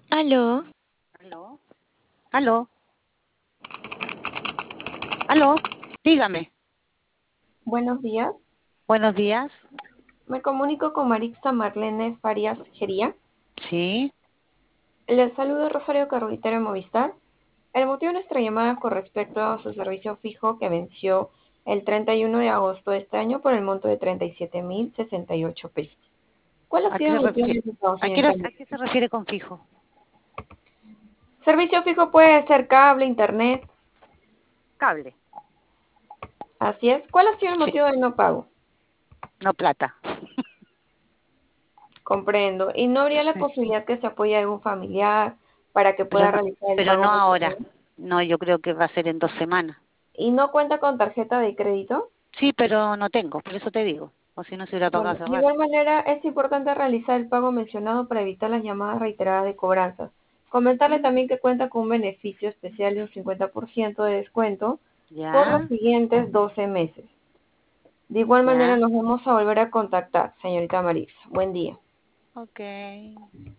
Aló, ¿Aló? ¿Aló? ¿Aló? Dígame. buenos días. Buenos días. Me comunico con Marixa Marlene Farias Gería. Sí. Les saludo Rosario Carolitero de Movistar. El motivo de nuestra llamada con respecto a su servicio fijo que venció el 31 de agosto de este año por el monto de 37.068 pesos. ¿Cuál ha ¿A qué sido se el motivo refiere? de su pago, ¿A qué, señorita a qué se Marixa? refiere con fijo? Servicio fijo puede ser cable, internet. Cable. Así es. ¿Cuál ha sido el Sí. motivo del no pago? No plata. Comprendo. ¿Y no habría la Sí. posibilidad que se apoye a algún familiar para que Pero pueda no, realizar el pero pago no ahora. mensual? No, yo creo que va a ser en 2 semanas. ¿Y no cuenta con tarjeta de crédito? Sí, pero no tengo, por eso te digo. O si no se hubiera pagado Bueno, hace de rato. igual manera es importante realizar el pago mencionado para evitar las llamadas reiteradas de cobranzas. Comentarle también que cuenta con un beneficio especial de un 50% de descuento por los ¿Ya? siguientes 12 meses. De igual manera ¿Ya? nos vamos a volver a contactar, señorita Marisa. Buen día. Ok.